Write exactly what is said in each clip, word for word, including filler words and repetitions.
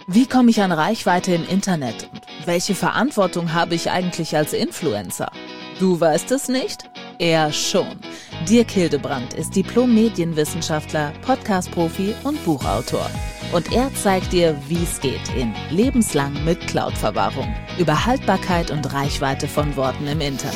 Wie komme ich an Reichweite im Internet? Und welche Verantwortung habe ich eigentlich als Influencer? Du weißt es nicht? Er schon. Dirk Hildebrandt ist Diplom-Medienwissenschaftler, Podcast-Profi und Buchautor. Und er zeigt dir, wie es geht in Lebenslang mit Cloud-Verwahrung. Über Haltbarkeit und Reichweite von Worten im Internet.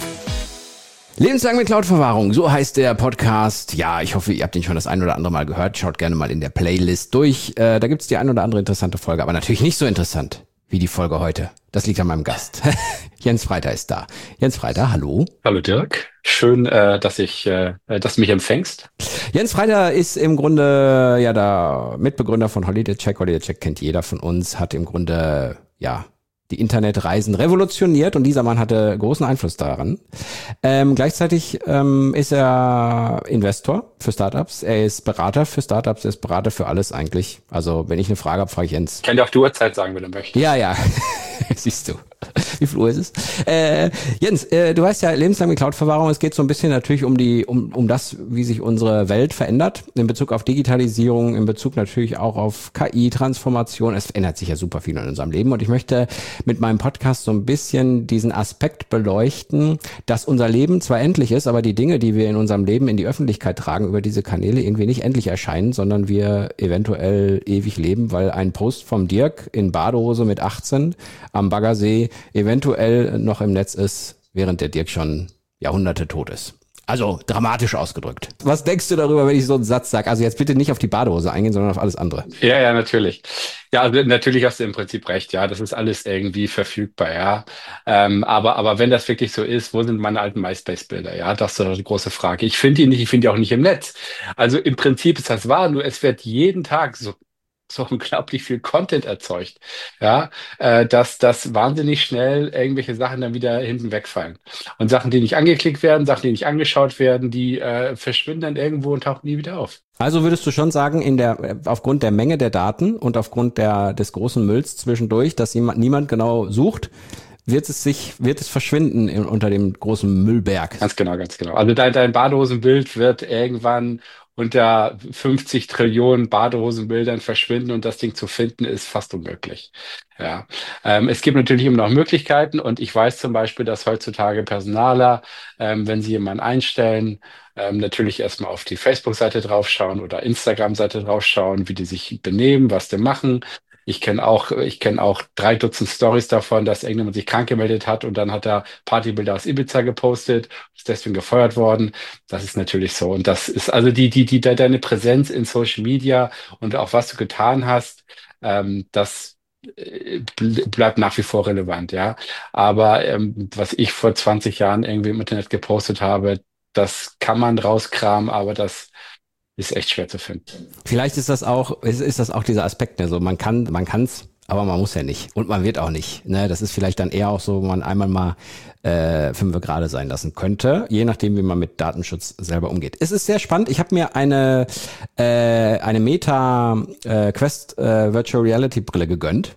Lebenslang mit Cloud-Verwahrung, so heißt der Podcast. Ja, ich hoffe, ihr habt ihn schon das ein oder andere Mal gehört. Schaut gerne mal in der Playlist durch. Äh, da gibt's die ein oder andere interessante Folge, aber natürlich nicht so interessant wie die Folge heute. Das liegt an meinem Gast. Jens Freiter ist da. Jens Freiter, hallo. Hallo Dirk. Schön, äh, dass ich, äh, dass du mich empfängst. Jens Freiter ist im Grunde ja der Mitbegründer von HolidayCheck. HolidayCheck kennt jeder von uns, hat im Grunde ja die Internetreisen revolutioniert und dieser Mann hatte großen Einfluss daran. Ähm, gleichzeitig ähm, ist er Investor für Startups, er ist Berater für Startups, er ist Berater für alles eigentlich. Also wenn ich eine Frage habe, frage ich Jens. Ich kann dir auch die Uhrzeit sagen, wenn du möchtest. Ja, ja, siehst du. Wie viel Uhr ist es? Äh, Jens, äh, du weißt ja, lebenslang mit Cloud-Verwahrung, es geht so ein bisschen natürlich um die, um, um das, wie sich unsere Welt verändert, in Bezug auf Digitalisierung, in Bezug natürlich auch auf K I-Transformation. Es ändert sich ja super viel in unserem Leben und ich möchte mit meinem Podcast so ein bisschen diesen Aspekt beleuchten, dass unser Leben zwar endlich ist, aber die Dinge, die wir in unserem Leben in die Öffentlichkeit tragen, über diese Kanäle irgendwie nicht endlich erscheinen, sondern wir eventuell ewig leben, weil ein Post vom Dirk in Badehose mit achtzehn am Baggersee eventuell noch im Netz ist, während der Dirk schon Jahrhunderte tot ist. Also dramatisch ausgedrückt. Was denkst du darüber, wenn ich so einen Satz sage? Also jetzt bitte nicht auf die Badehose eingehen, sondern auf alles andere. Ja, ja, natürlich. Ja, also natürlich hast du im Prinzip recht. Ja, das ist alles irgendwie verfügbar. Ja, ähm, aber aber wenn das wirklich so ist, wo sind meine alten MySpace-Bilder? Ja, das ist doch die große Frage. Ich finde die nicht. Ich finde die auch nicht im Netz. Also im Prinzip ist das wahr. Nur es wird jeden Tag so so unglaublich viel Content erzeugt, ja, äh, dass das wahnsinnig schnell irgendwelche Sachen dann wieder hinten wegfallen. Und Sachen, die nicht angeklickt werden, Sachen, die nicht angeschaut werden, die äh, verschwinden dann irgendwo und tauchen nie wieder auf. Also würdest du schon sagen, in der aufgrund der Menge der Daten und aufgrund der des großen Mülls zwischendurch, dass jemand, niemand genau sucht, wird es sich, wird es verschwinden in, unter dem großen Müllberg? Ganz genau, ganz genau. Also dein, dein Badehosenbild wird irgendwann unter fünfzig Trillionen Badehosenbildern verschwinden und das Ding zu finden ist fast unmöglich. Ja, ähm, es gibt natürlich immer noch Möglichkeiten und ich weiß zum Beispiel, dass heutzutage Personaler, ähm, wenn sie jemanden einstellen, ähm, natürlich erstmal auf die Facebook-Seite draufschauen oder Instagram-Seite draufschauen, wie die sich benehmen, was die machen. Ich kenne auch, ich kenne auch drei Dutzend Stories davon, dass irgendjemand sich krank gemeldet hat und dann hat er Partybilder aus Ibiza gepostet, ist deswegen gefeuert worden. Das ist natürlich so. Und das ist also die, die, die, deine Präsenz in Social Media und auch was du getan hast, ähm, das äh, bl- bleibt nach wie vor relevant, ja. Aber ähm, was ich vor zwanzig Jahren irgendwie im Internet gepostet habe, das kann man rauskramen, aber das ist echt schwer zu finden. Vielleicht ist das auch, ist, ist das auch dieser Aspekt, ne? So, man kann, man kann's, aber man muss ja nicht. Und man wird auch nicht. Ne? Das ist vielleicht dann eher auch so, wo man einmal mal äh, fünf gerade sein lassen könnte, je nachdem, wie man mit Datenschutz selber umgeht. Es ist sehr spannend. Ich habe mir eine äh, eine Meta äh, Quest äh, Virtual Reality Brille gegönnt.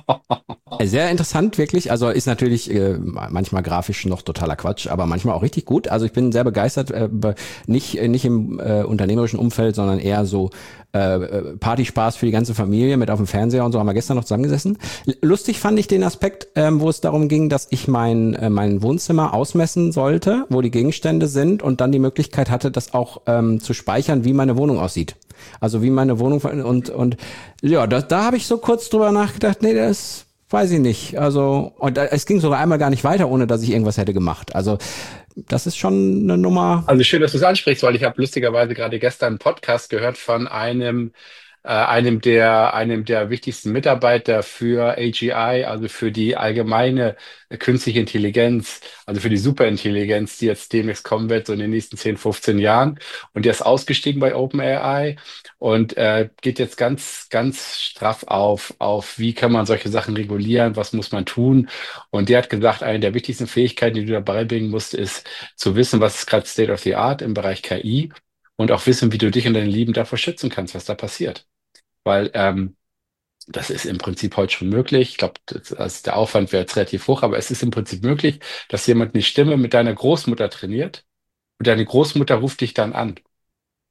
Sehr interessant, wirklich. Also ist natürlich äh, manchmal grafisch noch totaler Quatsch, aber manchmal auch richtig gut. Also ich bin sehr begeistert, äh, nicht nicht im äh, unternehmerischen Umfeld, sondern eher so äh, Partyspaß für die ganze Familie mit auf dem Fernseher und so, haben wir gestern noch zusammengesessen. Lustig fand ich den Aspekt, ähm, wo es darum ging, dass ich mein äh, mein Wohnzimmer ausmessen sollte, wo die Gegenstände sind und dann die Möglichkeit hatte, das auch ähm, zu speichern, wie meine Wohnung aussieht. Also wie meine Wohnung und und ja, da, da habe ich so kurz drüber nachgedacht, nee, das weiß ich nicht. Also und äh, es ging sogar einmal gar nicht weiter, ohne dass ich irgendwas hätte gemacht. Also das ist schon eine Nummer. Also schön, dass du es ansprichst, weil ich habe lustigerweise gerade gestern einen Podcast gehört von einem äh, einem der einem der wichtigsten Mitarbeiter für A G I, also für die allgemeine äh, künstliche Intelligenz, also für die Superintelligenz, die jetzt demnächst kommen wird, so in den nächsten zehn, fünfzehn Jahren. Und der ist ausgestiegen bei OpenAI und äh, geht jetzt ganz, ganz straff auf, auf, wie kann man solche Sachen regulieren, was muss man tun. Und der hat gesagt, eine der wichtigsten Fähigkeiten, die du dabei bringen musst, ist zu wissen, was ist gerade State of the Art im Bereich K I und auch wissen, wie du dich und deine Lieben davor schützen kannst, was da passiert. Weil ähm, das ist im Prinzip heute schon möglich. Ich glaube, das, also der Aufwand wäre jetzt relativ hoch, aber es ist im Prinzip möglich, dass jemand eine Stimme mit deiner Großmutter trainiert und deine Großmutter ruft dich dann an.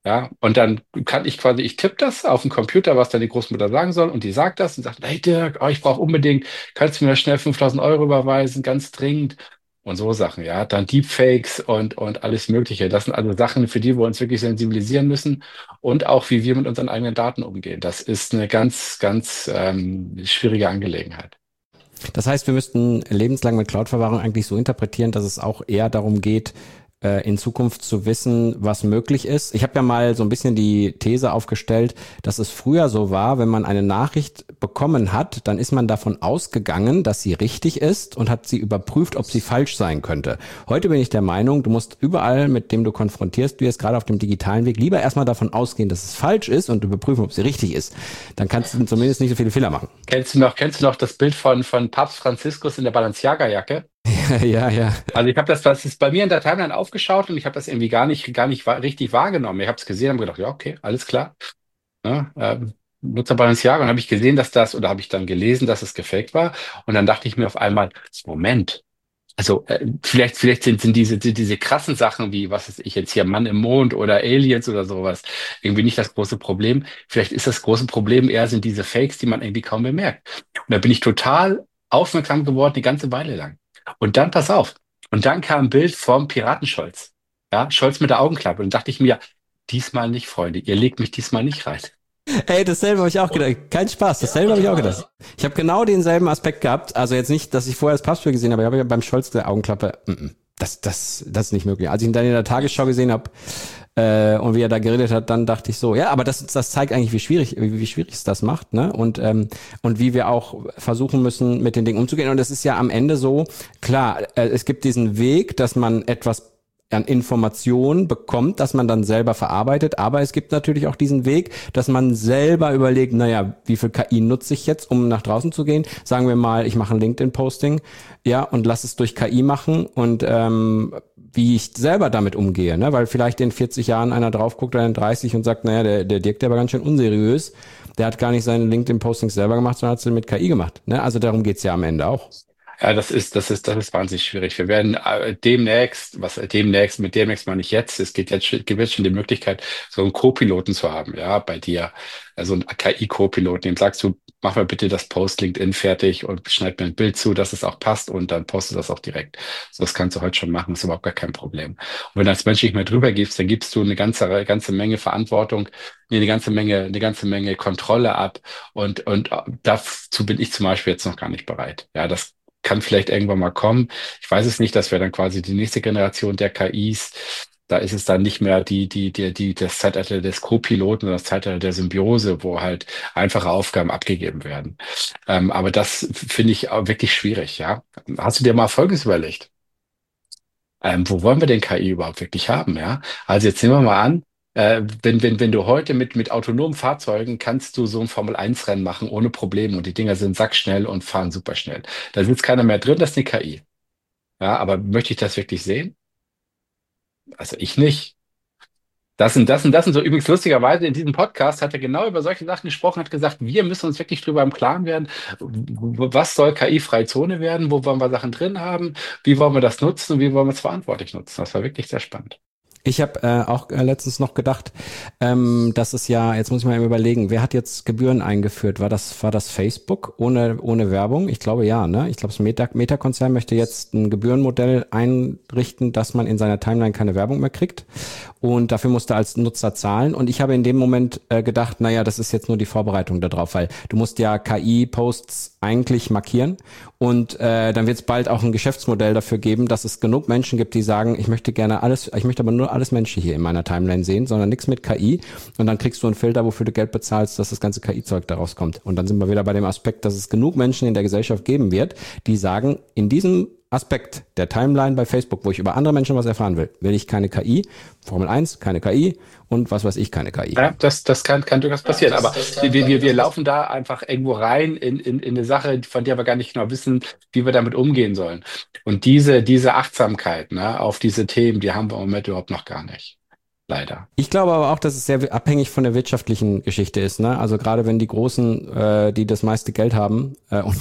Ja, und dann kann ich quasi, ich tippe das auf den Computer, was dann die Großmutter sagen soll, und die sagt das und sagt, hey Dirk, oh, ich brauche unbedingt, kannst du mir schnell fünftausend Euro überweisen, ganz dringend. Und so Sachen, ja. Dann Deepfakes und, und alles Mögliche. Das sind also Sachen, für die wir uns wirklich sensibilisieren müssen und auch, wie wir mit unseren eigenen Daten umgehen. Das ist eine ganz, ganz ähm, schwierige Angelegenheit. Das heißt, wir müssten lebenslang mit Cloud-Verwahrung eigentlich so interpretieren, dass es auch eher darum geht, in Zukunft zu wissen, was möglich ist. Ich habe ja mal so ein bisschen die These aufgestellt, dass es früher so war, wenn man eine Nachricht bekommen hat, dann ist man davon ausgegangen, dass sie richtig ist und hat sie überprüft, ob sie falsch sein könnte. Heute bin ich der Meinung, du musst überall, mit dem du konfrontierst wirst, gerade auf dem digitalen Weg, lieber erstmal davon ausgehen, dass es falsch ist und überprüfen, ob sie richtig ist. Dann kannst du zumindest nicht so viele Fehler machen. Kennst du noch, kennst du noch das Bild von, von Papst Franziskus in der Balenciaga-Jacke? Ja, ja. Also ich habe das, das ist bei mir in der Timeline aufgeschaut und ich habe das irgendwie gar nicht, gar nicht wa- richtig wahrgenommen. Ich habe es gesehen und gedacht, ja, okay, alles klar. Ja, ähm, Nutzer Balenciaga, und habe ich gesehen, dass das, oder habe ich dann gelesen, dass es gefaked war. Und dann dachte ich mir auf einmal, Moment, also äh, vielleicht, vielleicht sind, sind diese, die- diese krassen Sachen wie, was weiß ich jetzt hier, Mann im Mond oder Aliens oder sowas, irgendwie nicht das große Problem. Vielleicht ist das große Problem eher sind diese Fakes, die man irgendwie kaum bemerkt. Und da bin ich total aufmerksam geworden, die ganze Weile lang. Und dann, pass auf, und dann kam ein Bild vom Piratenscholz. Ja, Scholz mit der Augenklappe. Und dachte ich mir, diesmal nicht, Freunde, ihr legt mich diesmal nicht rein. Ey, dasselbe habe ich auch gedacht. Kein Spaß, dasselbe habe ich auch gedacht. Ich habe genau denselben Aspekt gehabt. Also jetzt nicht, dass ich vorher das Passbild gesehen habe, aber ich habe beim Scholz der Augenklappe, mm -mm, das, das, das ist nicht möglich. Als ich ihn dann in der Tagesschau gesehen habe äh, und wie er da geredet hat, dann dachte ich so, ja, aber das, das zeigt eigentlich, wie schwierig, wie, wie schwierig es das macht, ne? Und ähm, und wie wir auch versuchen müssen, mit den Dingen umzugehen. Und es ist ja am Ende so, klar, äh, es gibt diesen Weg, dass man etwas an Informationen bekommt, dass man dann selber verarbeitet. Aber es gibt natürlich auch diesen Weg, dass man selber überlegt, naja, wie viel K I nutze ich jetzt, um nach draußen zu gehen? Sagen wir mal, ich mache ein LinkedIn-Posting, ja, und lass es durch K I machen und ähm, wie ich selber damit umgehe, ne? Weil vielleicht in vierzig Jahren einer drauf guckt oder in dreißig und sagt, naja, der, der Dirk, der war ganz schön unseriös. Der hat gar nicht seine LinkedIn-Postings selber gemacht, sondern hat sie mit K I gemacht, ne? Also darum geht's ja am Ende auch. Ja, das ist, das ist, das ist wahnsinnig schwierig. Wir werden äh, demnächst, was äh, demnächst, mit demnächst meine ich jetzt, es geht jetzt, schon- gibt jetzt schon die Möglichkeit, so einen Co-Piloten zu haben, ja, bei dir. Also einen K I-Co-Piloten, dem sagst du, mach mal bitte das Post LinkedIn fertig und schneid mir ein Bild zu, dass es auch passt und dann postest du das auch direkt. So, das kannst du heute schon machen, ist überhaupt gar kein Problem. Und wenn du als Mensch nicht mehr drüber gibst, dann gibst du eine ganze, ganze Menge Verantwortung, nee, eine ganze Menge, eine ganze Menge Kontrolle ab und, und äh, dazu bin ich zum Beispiel jetzt noch gar nicht bereit. Ja, das kann vielleicht irgendwann mal kommen. Ich weiß es nicht, das wäre dann quasi die nächste Generation der K Is. Da ist es dann nicht mehr die, die, die, die, das Zeitalter des Co-Piloten oder das Zeitalter der Symbiose, wo halt einfache Aufgaben abgegeben werden. Ähm, aber das finde ich auch wirklich schwierig, ja. Hast du dir mal Folgendes überlegt? Ähm, wo wollen wir denn K I überhaupt wirklich haben, ja? Also jetzt nehmen wir mal an, äh, wenn, wenn, wenn du heute mit, mit autonomen Fahrzeugen kannst du so ein Formel eins Rennen machen ohne Probleme und die Dinger sind sackschnell und fahren super schnell. Da sitzt keiner mehr drin, das ist eine K I. Ja, aber möchte ich das wirklich sehen? Also ich nicht. Das sind, das sind, das sind so übrigens lustigerweise in diesem Podcast hat er genau über solche Sachen gesprochen, hat gesagt, wir müssen uns wirklich drüber im Klaren werden, w- was soll K I-freie Zone werden, wo wollen wir Sachen drin haben, wie wollen wir das nutzen und wie wollen wir es verantwortlich nutzen. Das war wirklich sehr spannend. Ich habe äh, auch äh, letztens noch gedacht, ähm, dass es ja, jetzt muss ich mal eben überlegen, wer hat jetzt Gebühren eingeführt? War das war das Facebook ohne ohne Werbung? Ich glaube ja, ne? Ich glaube, das Meta, Meta-Konzern möchte jetzt ein Gebührenmodell einrichten, dass man in seiner Timeline keine Werbung mehr kriegt und dafür musste als Nutzer zahlen. Und ich habe in dem Moment äh, gedacht, naja, das ist jetzt nur die Vorbereitung darauf, weil du musst ja K I-Posts eigentlich markieren und äh, dann wird es bald auch ein Geschäftsmodell dafür geben, dass es genug Menschen gibt, die sagen, ich möchte gerne alles, ich möchte aber nur alles Menschliche hier in meiner Timeline sehen, sondern nichts mit K I. Und dann kriegst du einen Filter, wofür du Geld bezahlst, dass das ganze K I-Zeug daraus kommt. Und dann sind wir wieder bei dem Aspekt, dass es genug Menschen in der Gesellschaft geben wird, die sagen, in diesem Aspekt der Timeline bei Facebook, wo ich über andere Menschen was erfahren will, will ich keine K I, Formel eins, keine K I und was weiß ich, keine K I. Ja, das, das kann, kann durchaus passieren. Ja, das, aber das kann, wir, wir, wir laufen da einfach irgendwo rein in, in, in eine Sache, von der wir gar nicht genau wissen, wie wir damit umgehen sollen. Und diese, diese Achtsamkeit, ne, auf diese Themen, die haben wir im Moment überhaupt noch gar nicht. Leider. Ich glaube aber auch, dass es sehr abhängig von der wirtschaftlichen Geschichte ist, ne? Also gerade wenn die Großen, äh, die das meiste Geld haben, äh, und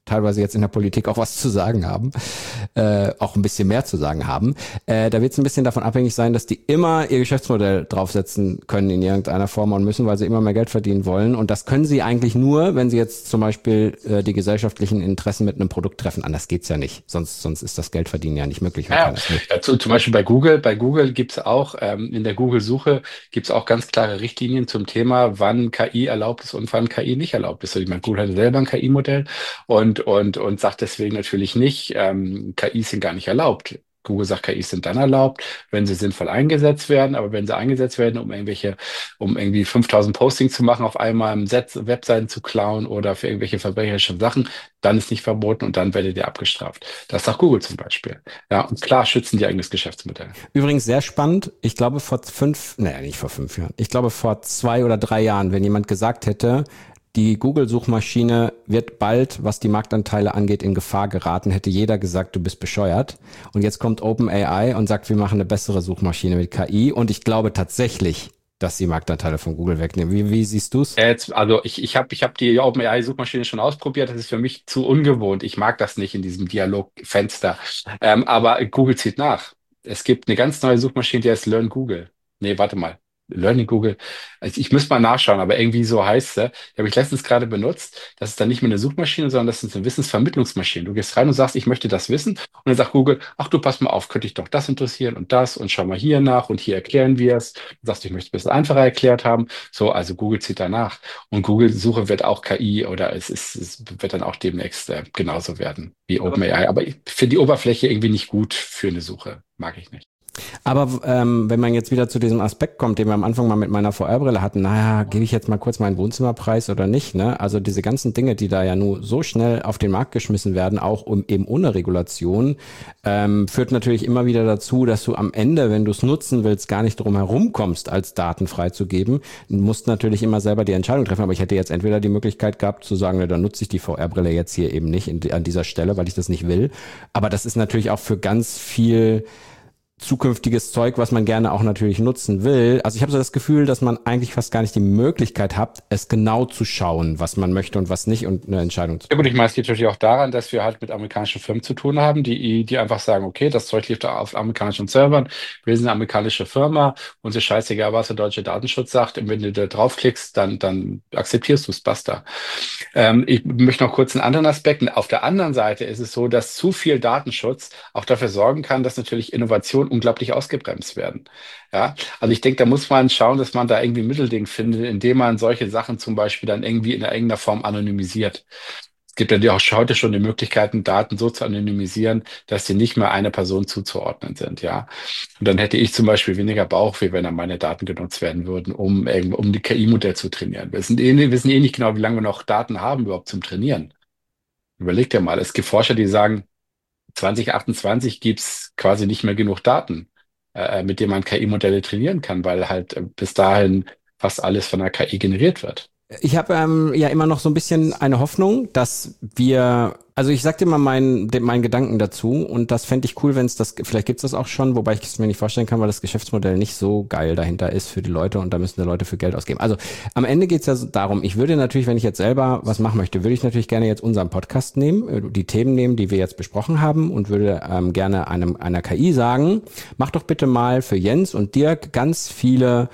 teilweise jetzt in der Politik auch was zu sagen haben, äh, auch ein bisschen mehr zu sagen haben. Äh, da wird es ein bisschen davon abhängig sein, dass die immer ihr Geschäftsmodell draufsetzen können in irgendeiner Form und müssen, weil sie immer mehr Geld verdienen wollen. Und das können sie eigentlich nur, wenn sie jetzt zum Beispiel äh, die gesellschaftlichen Interessen mit einem Produkt treffen. Anders geht's ja nicht. Sonst, sonst ist das Geldverdienen ja nicht möglich. Ja, ja, zu, zum Beispiel bei Google. Bei Google gibt's auch, ähm, in der Google-Suche gibt's auch ganz klare Richtlinien zum Thema, wann K I erlaubt ist und wann K I nicht erlaubt ist. Also ich meine, Google hat selber ein K I-Modell und, und, und sagt deswegen natürlich nicht, ähm, K Is sind gar nicht erlaubt. Google sagt, K Is sind dann erlaubt, wenn sie sinnvoll eingesetzt werden. Aber wenn sie eingesetzt werden, um irgendwelche, um irgendwie fünftausend Postings zu machen, auf einmal im Set, Webseiten zu klauen oder für irgendwelche verbrecherischen Sachen, dann ist nicht verboten und dann werdet ihr abgestraft. Das sagt Google zum Beispiel. Ja, und klar schützen die eigenes Geschäftsmodell. Übrigens sehr spannend. Ich glaube vor fünf, naja, nicht vor fünf Jahren. Ich glaube vor zwei oder drei Jahren, wenn jemand gesagt hätte, die Google-Suchmaschine wird bald, was die Marktanteile angeht, in Gefahr geraten, hätte jeder gesagt, du bist bescheuert. Und jetzt kommt OpenAI und sagt, wir machen eine bessere Suchmaschine mit K I. Und ich glaube tatsächlich, dass die Marktanteile von Google wegnehmen. Wie, wie siehst du's? Jetzt, also ich, ich habe ich hab die OpenAI-Suchmaschine schon ausprobiert. Das ist für mich zu ungewohnt. Ich mag das nicht in diesem Dialogfenster. Ähm, aber Google zieht nach. Es gibt eine ganz neue Suchmaschine, die heißt Learn Google. Nee, warte mal. Learning Google. Also ich müsste mal nachschauen, aber irgendwie so heißt sie. Die habe ich letztens gerade benutzt. Das ist dann nicht mehr eine Suchmaschine, sondern das ist eine Wissensvermittlungsmaschine. Du gehst rein und sagst, ich möchte das wissen. Und dann sagt Google, ach du, pass mal auf, könnte dich doch das interessieren und das und schau mal hier nach und hier erklären wir es. Du sagst, ich möchte es ein bisschen einfacher erklärt haben. So, also Google zieht danach. Und Google-Suche wird auch K I oder es ist, es wird dann auch demnächst äh, genauso werden wie OpenAI. Aber ich finde die Oberfläche irgendwie nicht gut für eine Suche. Mag ich nicht. Aber ähm, wenn man jetzt wieder zu diesem Aspekt kommt, den wir am Anfang mal mit meiner V R-Brille hatten, naja, gebe ich jetzt mal kurz meinen Wohnzimmerpreis oder nicht, ne? Also diese ganzen Dinge, die da ja nur so schnell auf den Markt geschmissen werden, auch um, eben ohne Regulation, ähm, führt natürlich immer wieder dazu, dass du am Ende, wenn du es nutzen willst, gar nicht drum herum kommst, als Daten freizugeben. Du musst natürlich immer selber die Entscheidung treffen, aber ich hätte jetzt entweder die Möglichkeit gehabt zu sagen, ne, dann nutze ich die V R-Brille jetzt hier eben nicht in, an dieser Stelle, weil ich das nicht will. Aber das ist natürlich auch für ganz viel zukünftiges Zeug, was man gerne auch natürlich nutzen will. Also ich habe so das Gefühl, dass man eigentlich fast gar nicht die Möglichkeit hat, es genau zu schauen, was man möchte und was nicht und eine Entscheidung zu Ja gut, ich meine, es liegt natürlich auch daran, dass wir halt mit amerikanischen Firmen zu tun haben, die, die einfach sagen, okay, das Zeug liegt auf amerikanischen Servern, wir sind eine amerikanische Firma, uns ist scheißegal, was der deutsche Datenschutz sagt, und wenn du da draufklickst, dann, dann akzeptierst du es, basta. Ähm, ich möchte noch kurz einen anderen Aspekt. Auf der anderen Seite ist es so, dass zu viel Datenschutz auch dafür sorgen kann, dass natürlich Innovationen unglaublich ausgebremst werden. Ja, also ich denke, da muss man schauen, dass man da irgendwie ein Mittelding findet, indem man solche Sachen zum Beispiel dann irgendwie in irgendeiner Form anonymisiert. Es gibt ja auch heute schon die Möglichkeiten, Daten so zu anonymisieren, dass sie nicht mehr einer Person zuzuordnen sind, ja. Und dann hätte ich zum Beispiel weniger Bauchweh, wenn dann meine Daten genutzt werden würden, um irgend- um die K I-Modell zu trainieren. Wir sind eh, wir wissen eh nicht genau, wie lange wir noch Daten haben überhaupt zum Trainieren. Überleg dir mal, es gibt Forscher, die sagen, zwanzig achtundzwanzig gibt's quasi nicht mehr genug Daten, äh, mit denen man K I-Modelle trainieren kann, weil halt äh, bis dahin fast alles von der K I generiert wird. Ich habe ähm, ja immer noch so ein bisschen eine Hoffnung, dass wir, also ich sag dir mal meinen den- meinen Gedanken dazu und das fände ich cool, wenn es das, vielleicht gibt's das auch schon, wobei ich es mir nicht vorstellen kann, weil das Geschäftsmodell nicht so geil dahinter ist für die Leute und da müssen die Leute für Geld ausgeben. Also am Ende geht's ja so darum, ich würde natürlich, wenn ich jetzt selber was machen möchte, würde ich natürlich gerne jetzt unseren Podcast nehmen, äh, die Themen nehmen, die wir jetzt besprochen haben und würde ähm, gerne einem einer K I sagen, mach doch bitte mal für Jens und Dirk ganz viele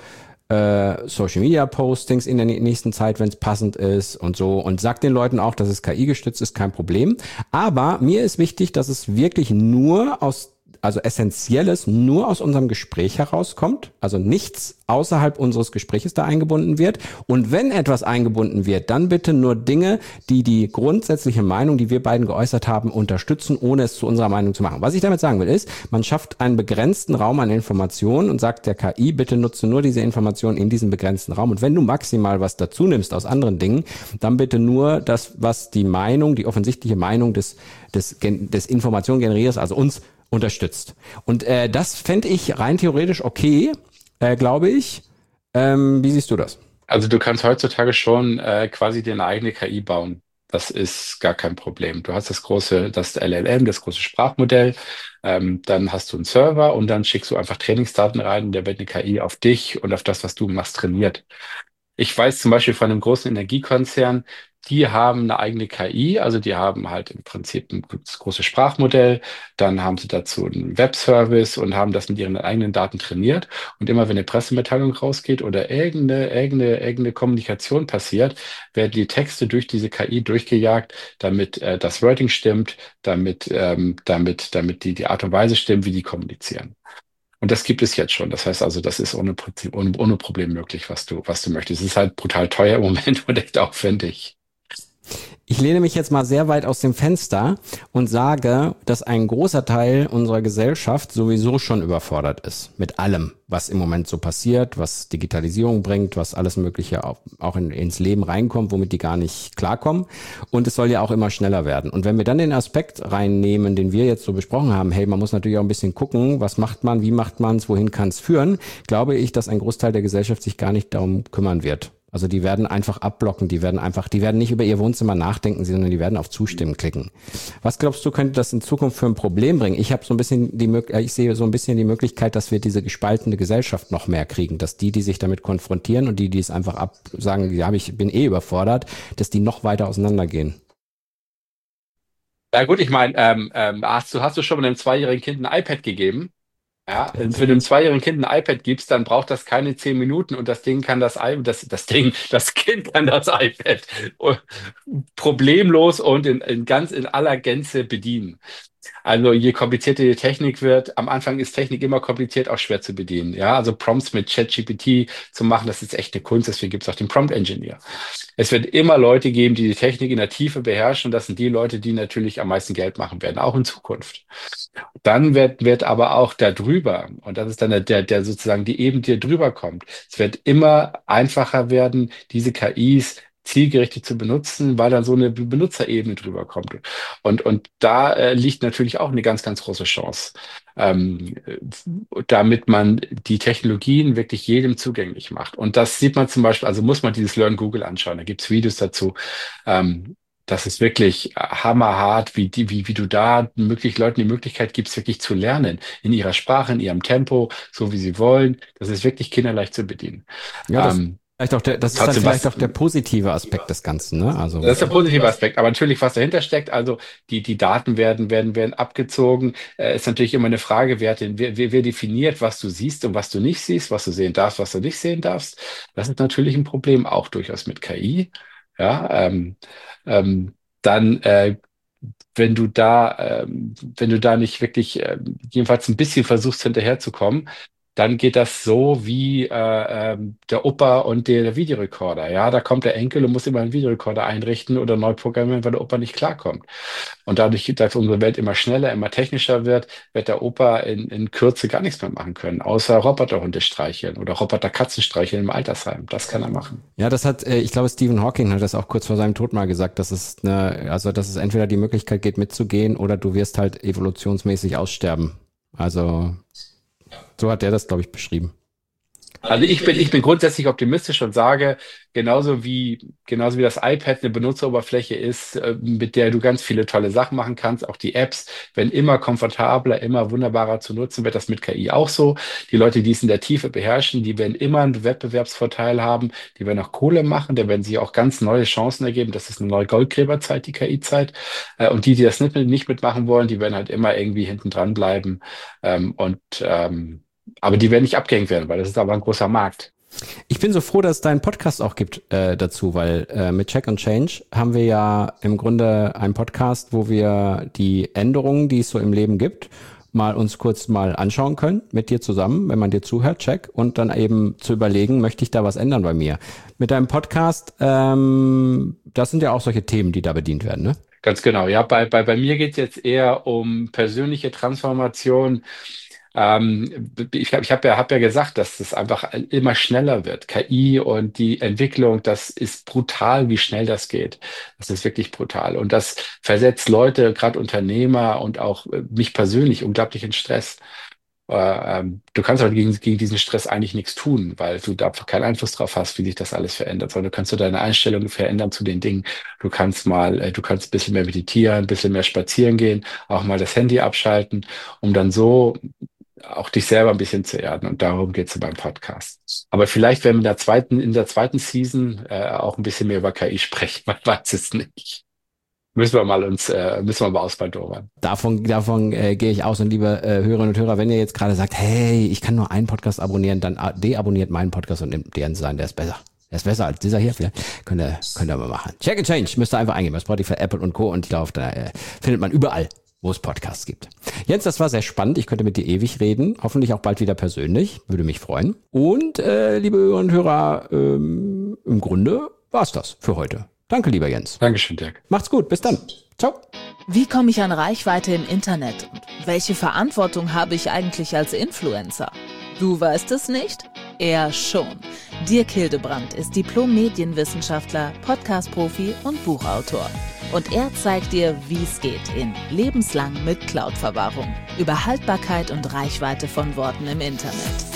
äh, Social Media Postings in der nächsten Zeit, wenn es passend ist und so und sagt den Leuten auch, dass es K I gestützt ist, kein Problem. Aber mir ist wichtig, dass es wirklich nur aus also Essentielles nur aus unserem Gespräch herauskommt, also nichts außerhalb unseres Gespräches da eingebunden wird. Und wenn etwas eingebunden wird, dann bitte nur Dinge, die die grundsätzliche Meinung, die wir beiden geäußert haben, unterstützen, ohne es zu unserer Meinung zu machen. Was ich damit sagen will, ist, man schafft einen begrenzten Raum an Informationen und sagt der K I, bitte nutze nur diese Informationen in diesem begrenzten Raum. Und wenn du maximal was dazu nimmst aus anderen Dingen, dann bitte nur das, was die Meinung, die offensichtliche Meinung des, des, des Informationengenerierers, also uns, unterstützt. Und äh, das fände ich rein theoretisch okay, äh, glaube ich. Ähm, wie siehst du das? Also du kannst heutzutage schon äh, quasi dir eine eigene K I bauen. Das ist gar kein Problem. Du hast das große, das L L M, das große Sprachmodell, ähm, dann hast du einen Server und dann schickst du einfach Trainingsdaten rein und der wird eine K I auf dich und auf das, was du machst, trainiert. Ich weiß zum Beispiel von einem großen Energiekonzern, die haben eine eigene K I, also die haben halt im Prinzip ein gutes- großes Sprachmodell, dann haben sie dazu einen Webservice und haben das mit ihren eigenen Daten trainiert. Und immer wenn eine Pressemitteilung rausgeht oder irgendeine, irgendeine, irgendeine Kommunikation passiert, werden die Texte durch diese K I durchgejagt, damit äh, das Wording stimmt, damit, ähm, damit, damit die, die Art und Weise stimmt, wie die kommunizieren. Und das gibt es jetzt schon. Das heißt also, das ist ohne, Prinzip- ohne, ohne Problem möglich, was du, was du möchtest. Es ist halt brutal teuer im Moment und echt aufwendig. Ich lehne mich jetzt mal sehr weit aus dem Fenster und sage, dass ein großer Teil unserer Gesellschaft sowieso schon überfordert ist mit allem, was im Moment so passiert, was Digitalisierung bringt, was alles Mögliche auch, auch in, ins Leben reinkommt, womit die gar nicht klarkommen. Und es soll ja auch immer schneller werden. Und wenn wir dann den Aspekt reinnehmen, den wir jetzt so besprochen haben, hey, man muss natürlich auch ein bisschen gucken, was macht man, wie macht man es, wohin kann es führen, glaube ich, dass ein Großteil der Gesellschaft sich gar nicht darum kümmern wird. Also die werden einfach abblocken, die werden einfach, die werden nicht über ihr Wohnzimmer nachdenken, sondern die werden auf Zustimmen klicken. Was glaubst du, könnte das in Zukunft für ein Problem bringen? Ich habe so ein bisschen die Möglichkeit, ich sehe so ein bisschen die Möglichkeit, dass wir diese gespaltene Gesellschaft noch mehr kriegen, dass die, die sich damit konfrontieren und die, die es einfach absagen, ja, ich bin eh überfordert, dass die noch weiter auseinandergehen. Ja gut, ich meine, ähm, ähm, hast du, hast du schon mal einem zweijährigen Kind ein iPad gegeben? Ja, wenn du einem zweijährigen Kind ein iPad gibst, dann braucht das keine zehn Minuten und das Ding kann das, I- das, das Ding, das Kind kann das iPad problemlos und in, in ganz in aller Gänze bedienen. Also je komplizierter die Technik wird, am Anfang ist Technik immer kompliziert, auch schwer zu bedienen. Ja, also Prompts mit ChatGPT zu machen, das ist echt eine Kunst. Deswegen gibt es auch den Prompt Engineer. Es wird immer Leute geben, die die Technik in der Tiefe beherrschen. Und das sind die Leute, die natürlich am meisten Geld machen werden, auch in Zukunft. Dann wird, wird aber auch da drüber, und das ist dann der, der, der sozusagen die Ebene, die drüber kommt. Es wird immer einfacher werden, diese K Is zielgerichtet zu benutzen, weil dann so eine Benutzerebene drüber kommt. Und, und da äh, liegt natürlich auch eine ganz, ganz große Chance, ähm, äh, damit man die Technologien wirklich jedem zugänglich macht. Und das sieht man zum Beispiel, also muss man dieses Learn Google anschauen, da gibt's Videos dazu. Ähm, Das ist wirklich hammerhart, wie die, wie, wie du da möglich Leuten die Möglichkeit gibst, wirklich zu lernen. In ihrer Sprache, in ihrem Tempo, so wie sie wollen. Das ist wirklich kinderleicht zu bedienen. Ja, das Ähm, vielleicht auch der, das ist dann trotzdem, vielleicht was, auch der positive Aspekt des Ganzen, ne? Also, das ist der positive Aspekt. Aber natürlich, was dahinter steckt, also die, die Daten werden, werden, werden abgezogen, äh, ist natürlich immer eine Frage, wer, hat den, wer, wer wer definiert, was du siehst und was du nicht siehst, was du sehen darfst, was du nicht sehen darfst. Das ist natürlich ein Problem, auch durchaus mit K I. Ja, ähm, ähm, dann äh, wenn du da, ähm, wenn du da nicht wirklich ähm, jedenfalls ein bisschen versuchst hinterherzukommen, dann geht das so wie äh, ähm, der Opa und der Videorekorder. Ja, da kommt der Enkel und muss immer einen Videorekorder einrichten oder neu programmieren, weil der Opa nicht klarkommt. Und dadurch, dass unsere Welt immer schneller, immer technischer wird, wird der Opa in, in Kürze gar nichts mehr machen können, außer Roboterhunde streicheln oder Roboter-Katzen streicheln im Altersheim. Das kann er machen. ja, das hat, äh, ich glaube, Stephen Hawking hat das auch kurz vor seinem Tod mal gesagt, dass es eine, also dass es entweder die Möglichkeit gibt, mitzugehen oder du wirst halt evolutionsmäßig aussterben. Also so hat er das, glaube ich, beschrieben. Also ich bin, ich bin grundsätzlich optimistisch und sage, genauso wie, genauso wie das iPad eine Benutzeroberfläche ist, äh, mit der du ganz viele tolle Sachen machen kannst, auch die Apps werden immer komfortabler, immer wunderbarer zu nutzen, wird das mit K I auch so. Die Leute, die es in der Tiefe beherrschen, die werden immer einen Wettbewerbsvorteil haben, die werden auch Kohle machen, da werden sich auch ganz neue Chancen ergeben. Das ist eine neue Goldgräberzeit, die K I-Zeit. Äh, Und die, die das nicht, nicht mitmachen wollen, die werden halt immer irgendwie hinten dran bleiben. Ähm, Und ähm, aber die werden nicht abgehängt werden, weil das ist aber ein großer Markt. Ich bin so froh, dass es da einen Podcast auch gibt äh, dazu, weil äh, mit Check and Change haben wir ja im Grunde einen Podcast, wo wir die Änderungen, die es so im Leben gibt, mal uns kurz mal anschauen können, mit dir zusammen, wenn man dir zuhört, check, und dann eben zu überlegen, möchte ich da was ändern bei mir. Mit deinem Podcast, ähm, das sind ja auch solche Themen, die da bedient werden, ne? Ganz genau. Ja, bei, bei, bei mir geht es jetzt eher um persönliche Transformation. Ähm, ich habe ich hab ja, hab ja gesagt, dass das einfach immer schneller wird. K I und die Entwicklung, das ist brutal, wie schnell das geht. Das ist wirklich brutal. Und das versetzt Leute, gerade Unternehmer und auch äh, mich persönlich unglaublich in Stress. Äh, ähm, du kannst aber gegen, gegen diesen Stress eigentlich nichts tun, weil du da einfach keinen Einfluss drauf hast, wie sich das alles verändert, sondern du kannst du deine Einstellung verändern zu den Dingen. Du kannst mal, äh, du kannst ein bisschen mehr meditieren, ein bisschen mehr spazieren gehen, auch mal das Handy abschalten, um dann so auch dich selber ein bisschen zu erden. Und darum geht es beim Podcast. Aber vielleicht werden wir in der zweiten, in der zweiten Season äh, auch ein bisschen mehr über K I sprechen. Man weiß es nicht. Müssen wir mal uns, äh, müssen wir mal ausbaldowern. Davon, davon äh, gehe ich aus. Und liebe äh, Hörerinnen und Hörer, wenn ihr jetzt gerade sagt, hey, ich kann nur einen Podcast abonnieren, dann deabonniert meinen Podcast und nehmt den sein, der ist besser. Der ist besser als dieser hier. Vielleicht könnt ihr, könnt ihr mal machen. Check and Change müsst ihr einfach eingeben. Bei Spotify, Apple und Co. Und ich glaube, da äh, findet man überall, wo es Podcasts gibt. Jens, das war sehr spannend. Ich könnte mit dir ewig reden. Hoffentlich auch bald wieder persönlich. Würde mich freuen. Und äh, liebe Hörerinnen und Hörer, ähm, im Grunde war's das für heute. Danke, lieber Jens. Dankeschön, Dirk. Macht's gut. Bis dann. Ciao. Wie komme ich an Reichweite im Internet? Und welche Verantwortung habe ich eigentlich als Influencer? Du weißt es nicht? Er schon. Dirk Hildebrandt ist Diplom-Medienwissenschaftler, Podcast-Profi und Buchautor. Und er zeigt dir, wie es geht in Lebenslang mit Cloud-Verwahrung. Über Haltbarkeit und Reichweite von Worten im Internet.